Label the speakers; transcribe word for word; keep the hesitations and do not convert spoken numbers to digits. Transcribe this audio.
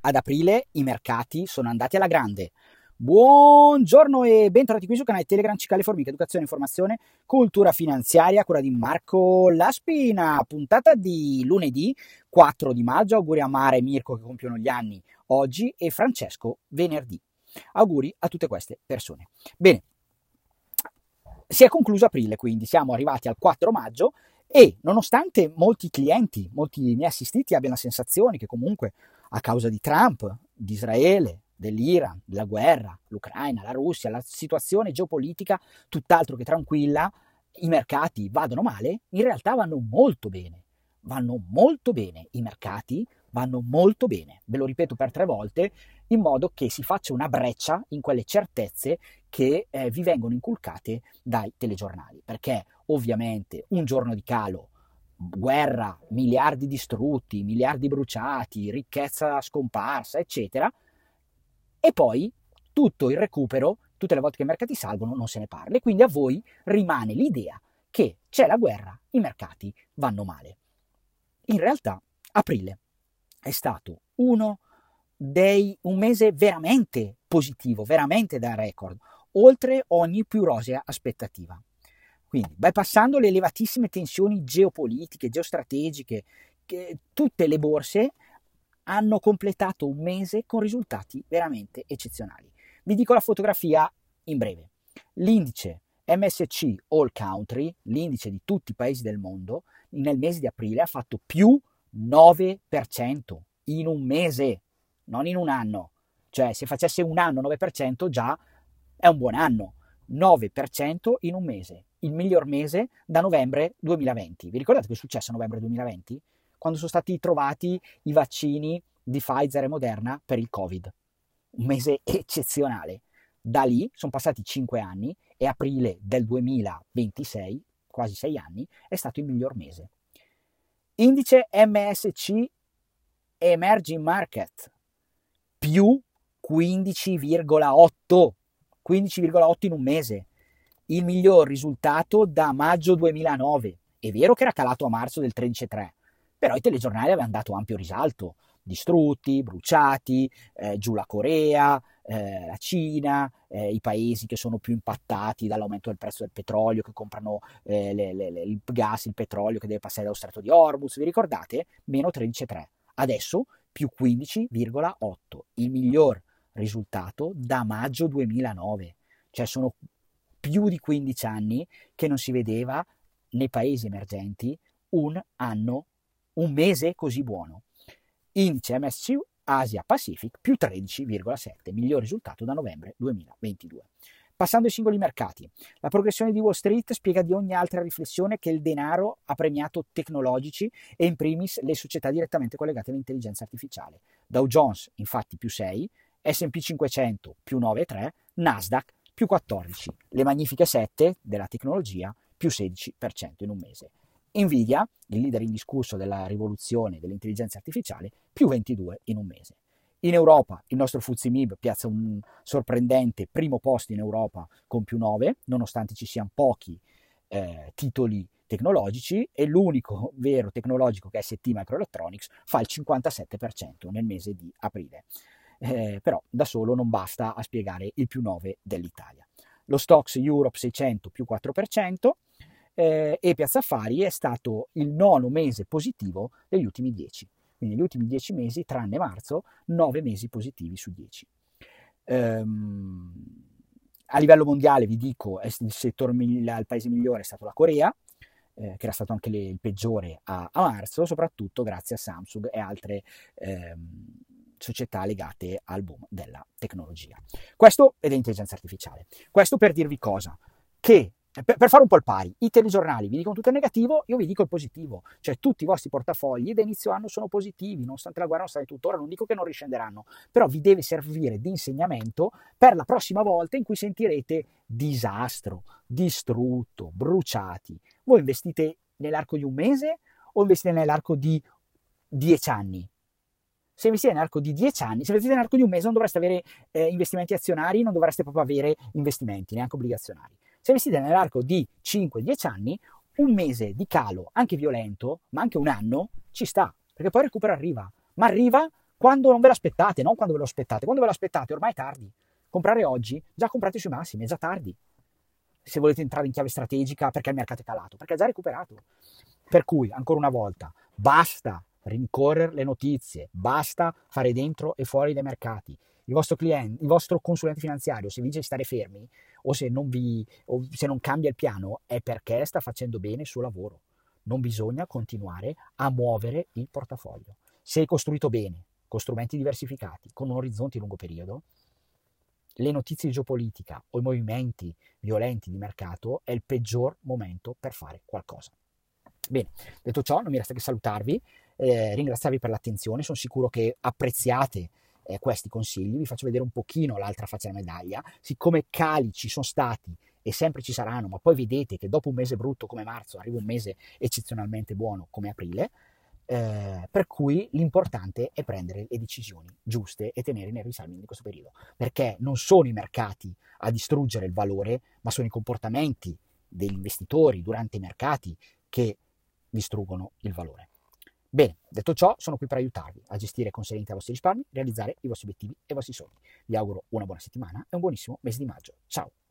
Speaker 1: Ad aprile i mercati sono andati alla grande. Buongiorno e bentornati qui sul canale Telegram Cicale Formica, educazione, informazione, cultura finanziaria, a cura di Marco Laspina. Puntata di lunedì quattro di maggio. Auguri a Mara e Mirko che compiono gli anni oggi e Francesco venerdì. Auguri a tutte queste persone. Bene, si è concluso aprile, quindi siamo arrivati al quattro maggio e nonostante molti clienti, molti miei assistiti abbiano la sensazione che comunque a causa di Trump, di Israele, dell'Iran, della guerra, l'Ucraina, la Russia, la situazione geopolitica tutt'altro che tranquilla, i mercati vadano male, in realtà vanno molto bene, vanno molto bene, i mercati vanno molto bene, ve lo ripeto per tre volte, in modo che si faccia una breccia in quelle certezze che eh, vi vengono inculcate dai telegiornali, perché ovviamente un giorno di calo, guerra, miliardi distrutti, miliardi bruciati, ricchezza scomparsa, eccetera, e poi tutto il recupero, tutte le volte che i mercati salgono, non se ne parla. E quindi a voi rimane l'idea che c'è la guerra, i mercati vanno male. In realtà, aprile è stato uno dei, un mese veramente positivo, veramente da record, oltre ogni più rosea aspettativa. Quindi, bypassando le elevatissime tensioni geopolitiche, geostrategiche, che tutte le borse hanno completato un mese con risultati veramente eccezionali. Vi dico la fotografia in breve. L'indice M S C All Country, l'indice di tutti i paesi del mondo, nel mese di aprile ha fatto più nove per cento in un mese, non in un anno. Cioè, se facesse un anno nove per cento già è un buon anno. nove per cento in un mese, il miglior mese da novembre duemilaventi. Vi ricordate che è successo a novembre duemilaventi? Quando sono stati trovati i vaccini di Pfizer e Moderna per il Covid. Un mese eccezionale. Da lì sono passati cinque anni e aprile del duemilaventisei, quasi sei anni, è stato il miglior mese. Indice M S C Emerging Market, più quindici virgola otto. quindici virgola otto in un mese, il miglior risultato da maggio duemilanove. È vero che era calato a marzo del tredici virgola tre, però i telegiornali avevano dato ampio risalto, distrutti, bruciati, eh, giù la Corea, eh, la Cina, eh, i paesi che sono più impattati dall'aumento del prezzo del petrolio, che comprano eh, le, le, le, il gas, il petrolio che deve passare dallo Stretto di Hormuz, vi ricordate? Meno tredici virgola tre, adesso più quindici virgola otto, il miglior risultato da maggio duemilanove, cioè sono più di quindici anni che non si vedeva nei paesi emergenti un anno, un mese così buono. Indice M S C Asia Pacific più tredici virgola sette, miglior risultato da novembre duemilaventidue. Passando ai singoli mercati, la progressione di Wall Street spiega di ogni altra riflessione che il denaro ha premiato tecnologici e in primis le società direttamente collegate all'intelligenza artificiale. Dow Jones infatti più sei, S and P cinquecento più nove virgola tre, Nasdaq più quattordici, le magnifiche sette della tecnologia più sedici per cento in un mese. Nvidia, il leader indiscusso della rivoluzione dell'intelligenza artificiale, più ventidue in un mese. In Europa il nostro F T S E M I B piazza un sorprendente primo posto in Europa con più nove, nonostante ci siano pochi eh, titoli tecnologici, e l'unico vero tecnologico che è S T Microelectronics fa il cinquantasette per cento nel mese di aprile. Eh, però da solo non basta a spiegare il più nove dell'Italia. Lo Stoxx Europe seicento più quattro per cento eh, e Piazza Affari è stato il nono mese positivo degli ultimi dieci. Quindi negli ultimi dieci mesi, tranne marzo, nove mesi positivi su dieci. Ehm, a livello mondiale vi dico, il, settore, il paese migliore è stato la Corea, eh, che era stato anche le, il peggiore a, a marzo, soprattutto grazie a Samsung e altre ehm, società legate al boom della tecnologia. Questo è l'intelligenza artificiale. Questo per dirvi cosa? Che per, per fare un po' il pari, i telegiornali vi dicono tutto il negativo, io vi dico il positivo, cioè tutti i vostri portafogli da inizio anno sono positivi, nonostante la guerra non sta di tutto. Ora non dico che non riscenderanno, però vi deve servire di insegnamento per la prossima volta in cui sentirete disastro, distrutto, bruciati. Voi investite nell'arco di un mese o investite nell'arco di dieci anni? Se investite nell'arco di dieci anni, se investite nell'arco di un mese non dovreste avere eh, investimenti azionari, non dovreste proprio avere investimenti, neanche obbligazionari. Se investite nell'arco di cinque dieci anni, un mese di calo, anche violento, ma anche un anno, ci sta, perché poi il recupero arriva, ma arriva quando non ve l'aspettate, non quando ve lo aspettate. Quando ve lo aspettate ormai è tardi. Comprare oggi, già comprate sui massimi, è già tardi. Se volete entrare in chiave strategica perché il mercato è calato, perché è già recuperato. Per cui, ancora una volta, basta rincorrere le notizie, basta fare dentro e fuori dai mercati. Il vostro cliente, il vostro consulente finanziario, se vi dice di stare fermi o se non vi o se non cambia il piano, è perché sta facendo bene il suo lavoro. Non bisogna continuare a muovere il portafoglio. Se hai costruito bene, con strumenti diversificati, con un orizzonte di lungo periodo, le notizie di geopolitica o i movimenti violenti di mercato è il peggior momento per fare qualcosa. Bene, detto ciò, non mi resta che salutarvi, eh, ringraziarvi per l'attenzione, sono sicuro che apprezziate eh, questi consigli, vi faccio vedere un pochino l'altra faccia della medaglia, siccome cali ci sono stati e sempre ci saranno, ma poi vedete che dopo un mese brutto come marzo arriva un mese eccezionalmente buono come aprile, eh, per cui l'importante è prendere le decisioni giuste e tenere nei risalti di questo periodo, perché non sono i mercati a distruggere il valore, ma sono i comportamenti degli investitori durante i mercati che distruggono il valore. Bene, detto ciò, sono qui per aiutarvi a gestire con serenità i vostri risparmi, realizzare i vostri obiettivi e i vostri sogni. Vi auguro una buona settimana e un buonissimo mese di maggio. Ciao!